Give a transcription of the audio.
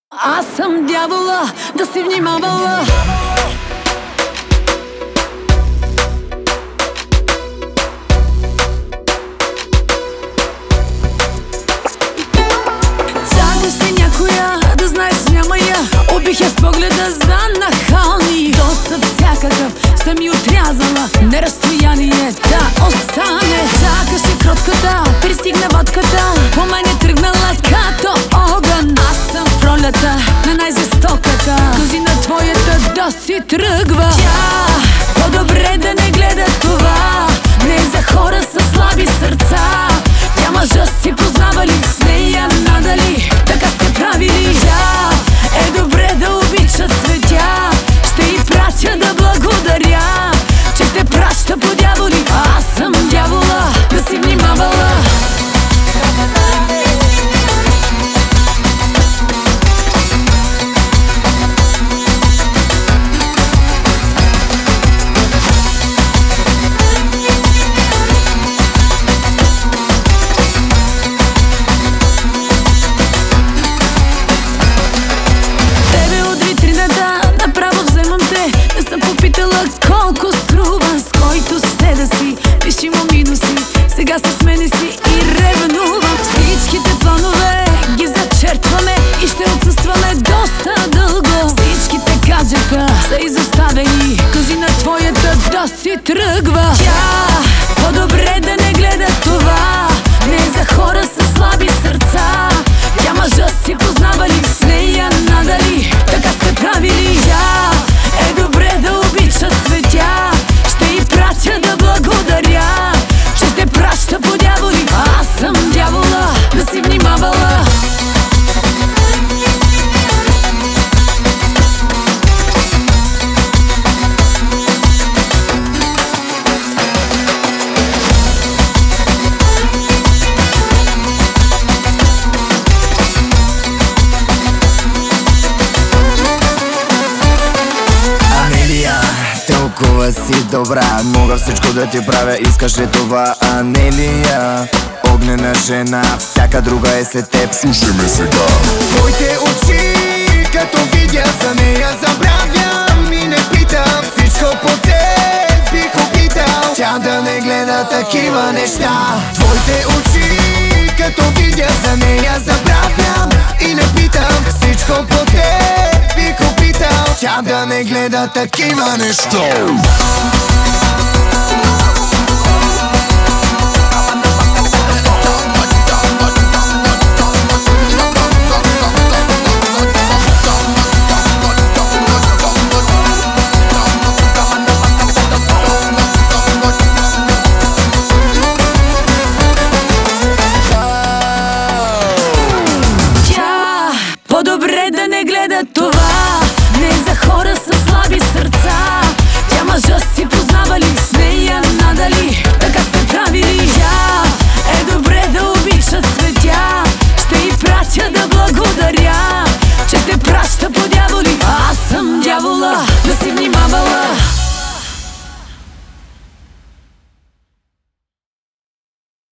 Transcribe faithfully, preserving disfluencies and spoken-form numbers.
Аз съм дявола, да си внимавала. Чакаш ли някоя, да знаеш няма я. Убих я с погледа за нахални. Достъп всякакъв съм и отрязала. Не разстояние да остане. Чакаш ли кротката, пристигна водката. По мен е тръгнала като огън. Аз съм в ролята на най-жестоката. Кажи на твоята да си тръгва. Тя по-добре да не гледа това. Не е за хора с слаби сърца. Тя мъжа си познавали, с нея надали. Така сте правили. Тя е добре да обича цветя. Ще й пратя да благодаря, че те праща по дяволи. Аз съм дявола, да си внимавала. Колко струва, с който сте да си. Пиши му минуси, сега с мене си и ревнувам. Всичките планове ги зачертваме и ще отсъстваме доста дълго. Всичките гаджета са изоставени. Кажи на твоята да си тръгва. Тя по-добре да не гледа това. Не е за хора с слаби сърца. Тя мъжа си познавали, с нея надали. Така сте правили. Тя е добре да обича цветя. Ще й пратя да благодаря, че те праща по дяволи. Аз съм дявола, да си внимавала. Толкова си добра, мога всичко да ти правя, искаш ли това, Анелия? Огнена жена, всяка друга е след теб. Слушай ме сега. Твоите очи, като видя за нея забравям и не питам. Всичко по теб бих опитал, тя да не гледа такива неща. Твоите очи, като видя за нея забравям и не питам. Всичко по теб бих опитал, тя да не гледа такива неща.